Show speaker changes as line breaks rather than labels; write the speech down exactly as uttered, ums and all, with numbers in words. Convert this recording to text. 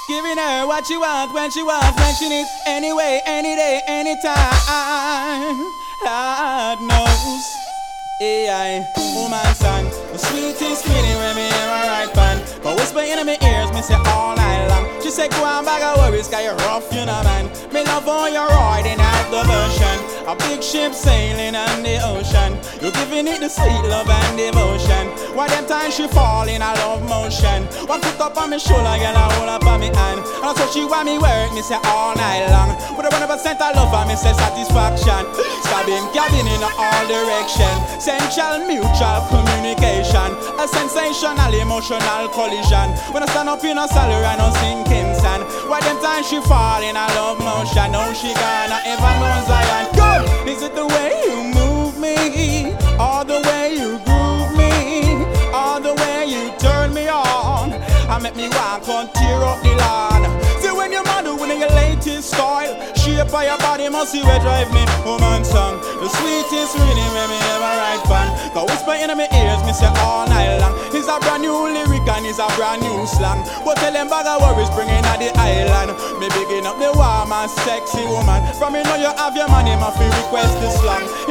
Giving her what she wants, when she wants, when she needs. Anyway, any day, anytime. Lord knows. A I, woman song. The sweetest feeling when me hear her right pan. But whisper in my ears, me say all night long. She say go on bag of worries, cause you're rough, you know man. Me love how you're riding out the version. A big ship sailing on the ocean. You're giving it the sweet love and devotion. Why them times she fall in a love motion. One foot up on me shoulder, girl, I hold up on me hand. And that's what she want me work, me say all night long. With a one hundred percent of love and me say satisfaction. Stabbing, cabin in all direction. Essential mutual communication. A sensational emotional collision. When I stand up in a salary and no sinking sand. Why them times she fall in a love motion. Now she gonna ever know Zion. Good! Is it the way you move me? Or the way you groove me? Or the way you turn me on? I make me walk on tear up the lawn. See when you're mad when your latest style. Shape of your body must see where drive me. Woman song. The sweetest reading when me ever write fan. Cause whisper in my ears, me say all night long. It's a brand new lyric and it's a brand new slang. But tell them bag of worries bringing at the island. Me begin up the warm and sexy woman. From me know you have your money, my feel request the slang.